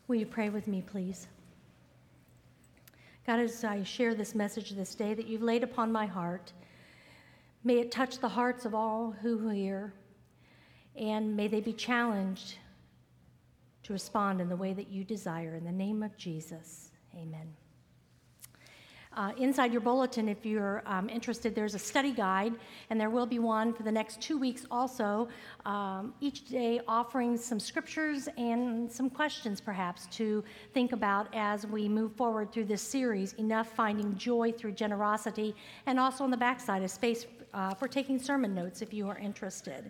Will you pray with me, please? God, as I share this message this day that you've laid upon my heart, may it touch the hearts of all who hear, and may they be challenged to respond in the way that you desire. In the name of Jesus, amen. Inside your bulletin, if you're interested, there's a study guide, and there will be one for the next 2 weeks also, each day offering some scriptures and some questions perhaps to think about as we move forward through this series, Enough Finding Joy Through Generosity, and also on the backside a space for taking sermon notes if you are interested.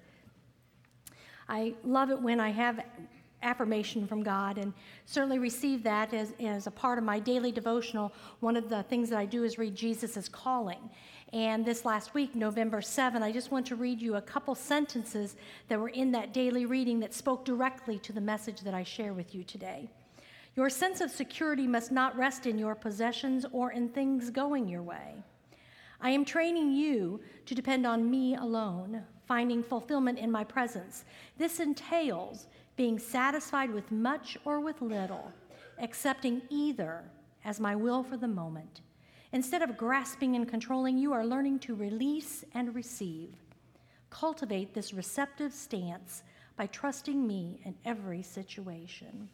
I love it when I have affirmation from God, and certainly receive that as a part of my daily devotional. One of the things that I do is read Jesus' Calling. And this last week, November 7, I just want to read you a couple sentences that were in that daily reading that spoke directly to the message that I share with you today. Your sense of security must not rest in your possessions or in things going your way. I am training you to depend on me alone, finding fulfillment in my presence. This entails being satisfied with much or with little, accepting either as my will for the moment. Instead of grasping and controlling, you are learning to release and receive. Cultivate this receptive stance by trusting me in every situation.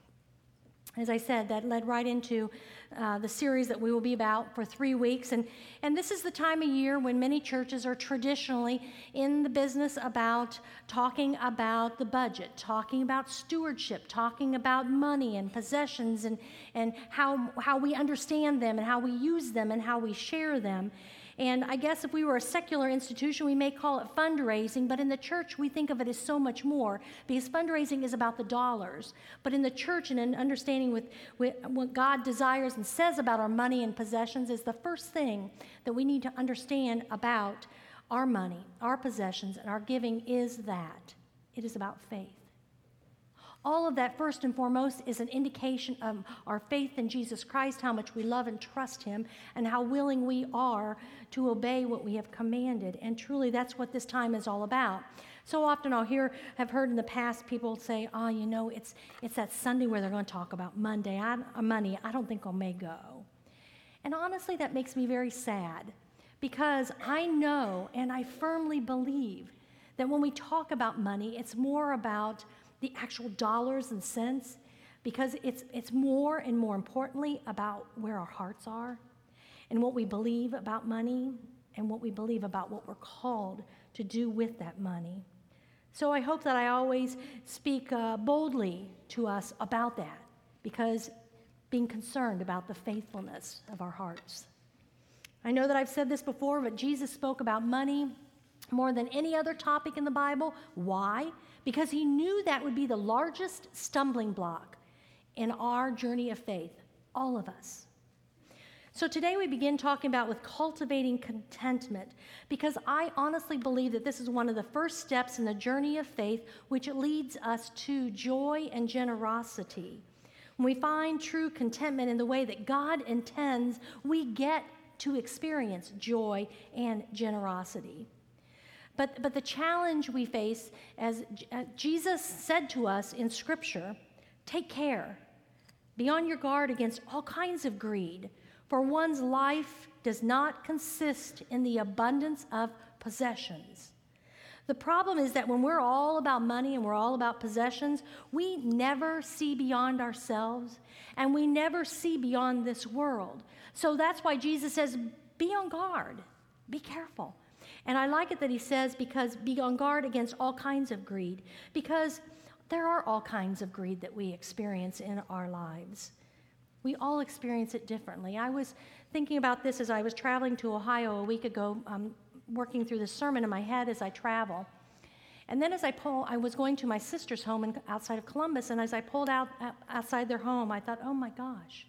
As I said, that led right into the series that we will be about for 3 weeks. And this is the time of year when many churches are traditionally in the business about talking about the budget, talking about stewardship, talking about money and possessions and how we understand them and how we use them and how we share them. And I guess if we were a secular institution, we may call it fundraising, but in the church, we think of it as so much more, because fundraising is about the dollars. But in the church, and in understanding with what God desires and says about our money and possessions, is the first thing that we need to understand about our money, our possessions, and our giving is that it is about faith. All of that, first and foremost, is an indication of our faith in Jesus Christ, how much we love and trust him, and how willing we are to obey what we have commanded. And truly, that's what this time is all about. So often have heard in the past people say, it's that Sunday where they're going to talk about money. I don't think I may go. And honestly, that makes me very sad, because I know and I firmly believe that when we talk about money, it's more about the actual dollars and cents, because it's more and more importantly about where our hearts are and what we believe about money and what we believe about what we're called to do with that money. So I hope that I always speak boldly to us about that, because being concerned about the faithfulness of our hearts. I know that I've said this before, but Jesus spoke about money more than any other topic in the Bible. Why? Because he knew that would be the largest stumbling block in our journey of faith, all of us. So today we begin talking about with cultivating contentment, because I honestly believe that this is one of the first steps in the journey of faith, which leads us to joy and generosity. When we find true contentment in the way that God intends, we get to experience joy and generosity. But the challenge we face, as Jesus said to us in Scripture, take care. Be on your guard against all kinds of greed, for one's life does not consist in the abundance of possessions. The problem is that when we're all about money and we're all about possessions, we never see beyond ourselves, and we never see beyond this world. So that's why Jesus says, be on guard, be careful. And I like it that he says, because be on guard against all kinds of greed, because there are all kinds of greed that we experience in our lives. We all experience it differently. I was thinking about this as I was traveling to Ohio a week ago, working through the sermon in my head as I travel. And then I was going to my sister's home outside of Columbus, and as I pulled out outside their home, I thought, oh my gosh.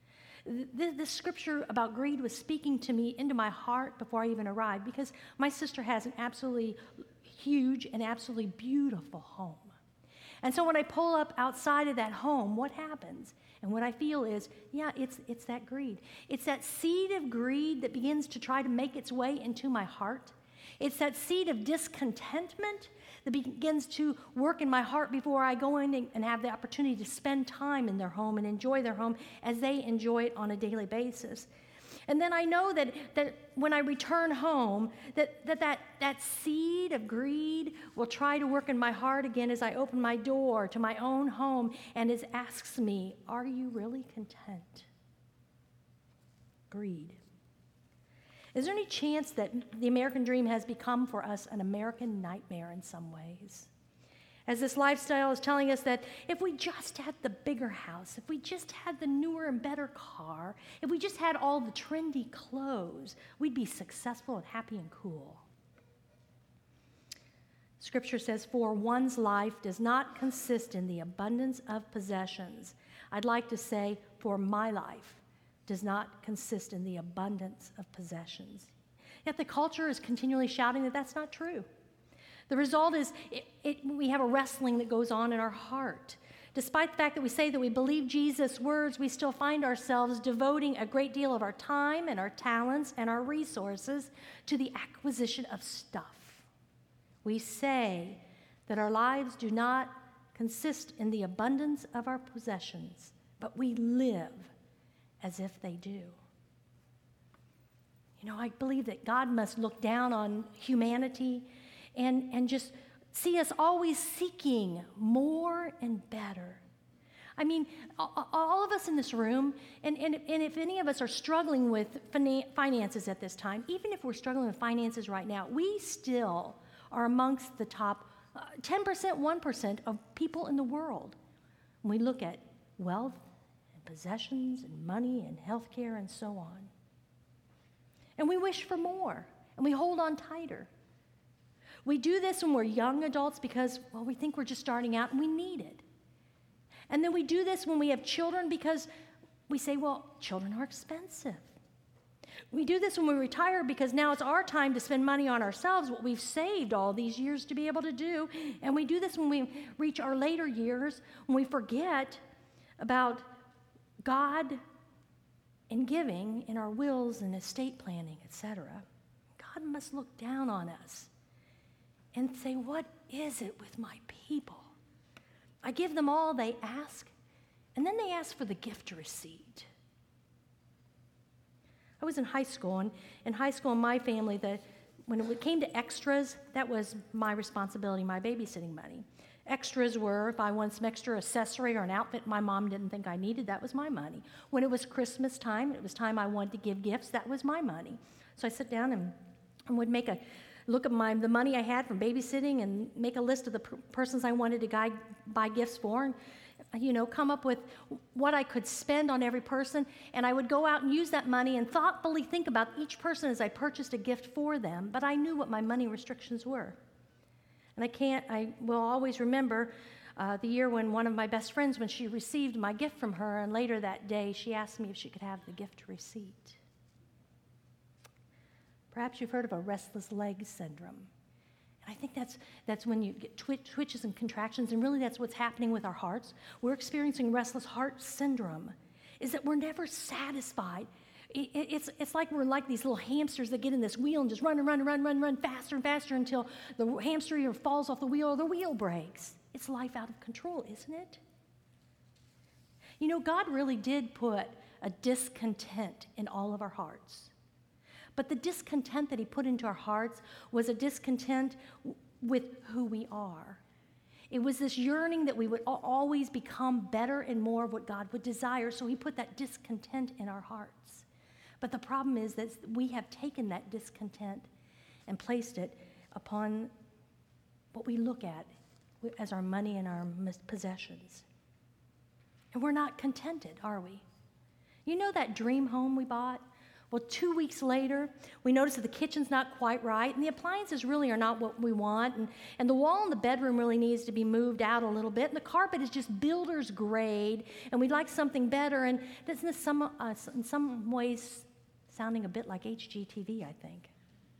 This scripture about greed was speaking to me into my heart before I even arrived, because my sister has an absolutely huge and absolutely beautiful home. And so when I pull up outside of that home, what happens? And what I feel is, it's that greed. It's that seed of greed that begins to try to make its way into my heart. It's that seed of discontentment that begins to work in my heart before I go in and have the opportunity to spend time in their home and enjoy their home as they enjoy it on a daily basis. And then I know that when I return home, that seed of greed will try to work in my heart again as I open my door to my own home and it asks me, are you really content? Greed. Is there any chance that the American dream has become for us an American nightmare in some ways? As this lifestyle is telling us that if we just had the bigger house, if we just had the newer and better car, if we just had all the trendy clothes, we'd be successful and happy and cool. Scripture says, for one's life does not consist in the abundance of possessions. I'd like to say, for my life does not consist in the abundance of possessions. Yet the culture is continually shouting that that's not true. The result is we have a wrestling that goes on in our heart. Despite the fact that we say that we believe Jesus' words, we still find ourselves devoting a great deal of our time and our talents and our resources to the acquisition of stuff. We say that our lives do not consist in the abundance of our possessions, but we live as if they do. You know, I believe that God must look down on humanity and just see us always seeking more and better. I mean, all of us in this room, and if any of us are struggling with finances at this time, even if we're struggling with finances right now, we still are amongst the top 10%, 1% of people in the world. When we look at wealth and possessions and money and healthcare and so on. And we wish for more, and we hold on tighter. We do this when we're young adults because, well, we think we're just starting out and we need it. And then we do this when we have children because we say, well, children are expensive. We do this when we retire because now it's our time to spend money on ourselves, what we've saved all these years to be able to do. And we do this when we reach our later years, when we forget about God and giving in our wills and estate planning, etc. God must look down on us and say, what is it with my people? I give them all they ask, and then they ask for the gift receipt. I was in high school, and in high school in my family, when it came to extras, that was my responsibility, my babysitting money. Extras were, if I wanted some extra accessory or an outfit my mom didn't think I needed, that was my money. When it was Christmas time, it was time I wanted to give gifts, that was my money. So I sit down and would look at the money I had from babysitting and make a list of the persons I wanted to buy gifts for, and come up with what I could spend on every person. And I would go out and use that money and thoughtfully think about each person as I purchased a gift for them. But I knew what my money restrictions were. And I will always remember the year when one of my best friends, when she received my gift from her, and later that day she asked me if she could have the gift receipt. Perhaps you've heard of a restless leg syndrome. And I think that's when you get twitches and contractions, and really that's what's happening with our hearts. We're experiencing restless heart syndrome, is that we're never satisfied. It's like we're like these little hamsters that get in this wheel and just run faster and faster until the hamster either falls off the wheel or the wheel breaks. It's life out of control, isn't it? You know, God really did put a discontent in all of our hearts. But the discontent that he put into our hearts was a discontent with who we are. It was this yearning that we would always become better and more of what God would desire, so he put that discontent in our hearts. But the problem is that we have taken that discontent and placed it upon what we look at as our money and our possessions. And we're not contented, are we? You know that dream home we bought? Well, 2 weeks later, we notice that the kitchen's not quite right, and the appliances really are not what we want, and the wall in the bedroom really needs to be moved out a little bit, and the carpet is just builder's grade, and we'd like something better, and this is in some ways sounding a bit like HGTV, I think.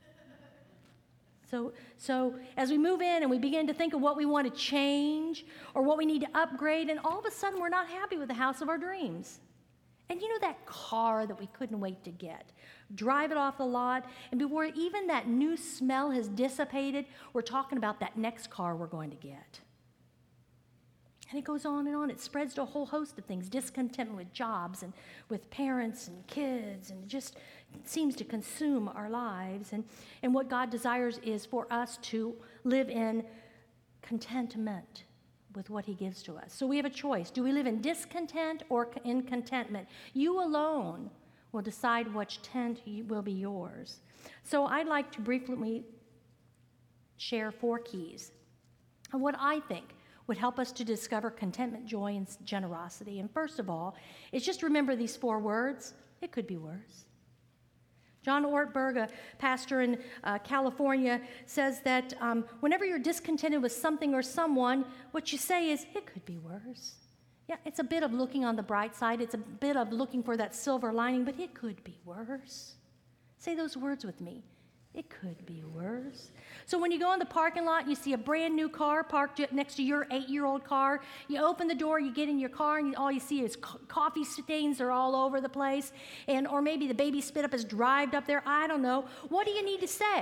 So as we move in and we begin to think of what we want to change or what we need to upgrade, and all of a sudden we're not happy with the house of our dreams. And you know that car that we couldn't wait to get? Drive it off the lot, and before even that new smell has dissipated, we're talking about that next car we're going to get. And it goes on and on. It spreads to a whole host of things, discontentment with jobs and with parents and kids, and it just seems to consume our lives. And what God desires is for us to live in contentment with what he gives to us. So we have a choice. Do we live in discontent or in contentment? You alone will decide which tent will be yours. So I'd like to briefly share 4 keys of what I think would help us to discover contentment, joy, and generosity. And first of all, is just remember these 4 words. It could be worse. John Ortberg, a pastor in California, says that whenever you're discontented with something or someone, what you say is, it could be worse. Yeah, it's a bit of looking on the bright side. It's a bit of looking for that silver lining, but it could be worse. Say those words with me. It could be worse. So when you go in the parking lot, you see a brand new car parked next to your 8-year-old car. You open the door, you get in your car, and all you see is coffee stains are all over the place. Or maybe the baby spit up has dried up there. I don't know. What do you need to say?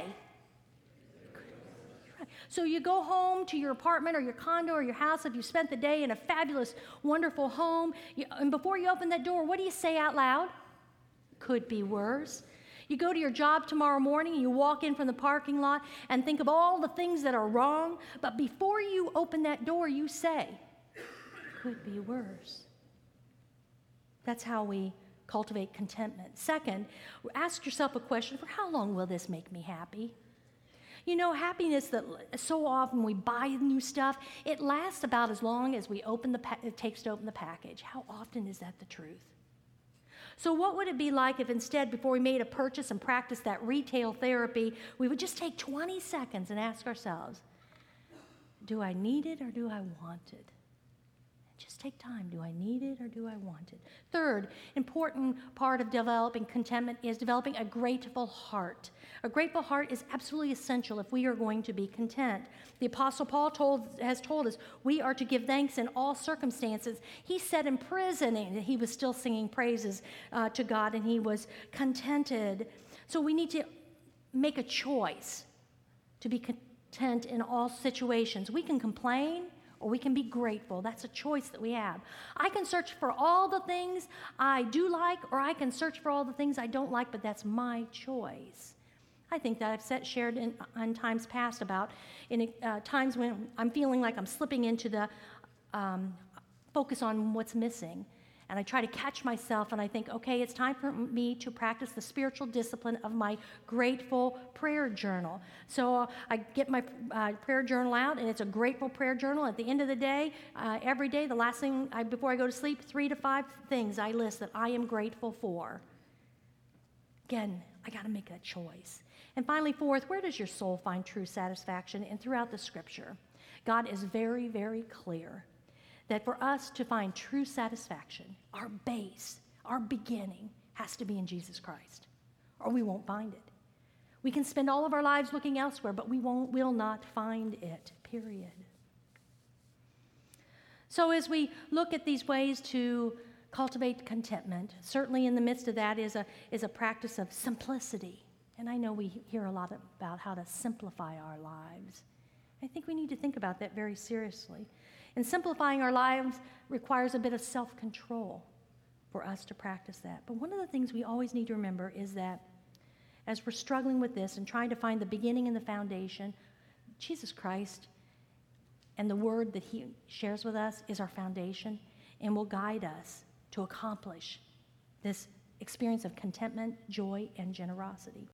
So you go home to your apartment or your condo or your house if you spent the day in a fabulous, wonderful home. And before you open that door, what do you say out loud? Could be worse. You go to your job tomorrow morning and you walk in from the parking lot and think of all the things that are wrong, but before you open that door, you say, could be worse. That's how we cultivate contentment. Second, ask yourself a question: for how long will this make me happy? You know, happiness that so often we buy new stuff, it lasts about as long as it takes to open the package. How often is that the truth? So what would it be like if instead, before we made a purchase and practiced that retail therapy, we would just take 20 seconds and ask ourselves, do I need it or do I want it? Just take time. Do I need it or do I want it? Third, important part of developing contentment is developing a grateful heart. A grateful heart is absolutely essential if we are going to be content. The Apostle Paul has told us we are to give thanks in all circumstances. He said in prison and he was still singing praises to God, and he was contented. So we need to make a choice to be content in all situations. We can complain, or we can be grateful. That's a choice that we have. I can search for all the things I do like, or I can search for all the things I don't like, but that's my choice. I think that I've shared in times past about in times when I'm feeling like I'm slipping into the focus on what's missing. And I try to catch myself and I think, okay, it's time for me to practice the spiritual discipline of my grateful prayer journal. So I get my prayer journal out, and it's a grateful prayer journal. At the end of the day, every day, the last thing before I go to sleep, 3 to 5 things I list that I am grateful for. Again, I got to make that choice. And finally, fourth, where does your soul find true satisfaction? And throughout the scripture, God is very, very clear that for us to find true satisfaction, our base, our beginning, has to be in Jesus Christ, or we won't find it. We can spend all of our lives looking elsewhere, but we will not find it, period. So as we look at these ways to cultivate contentment, certainly in the midst of that is a practice of simplicity. And I know we hear a lot about how to simplify our lives. I think we need to think about that very seriously. And simplifying our lives requires a bit of self-control for us to practice that. But one of the things we always need to remember is that as we're struggling with this and trying to find the beginning and the foundation, Jesus Christ and the word that he shares with us is our foundation and will guide us to accomplish this experience of contentment, joy, and generosity.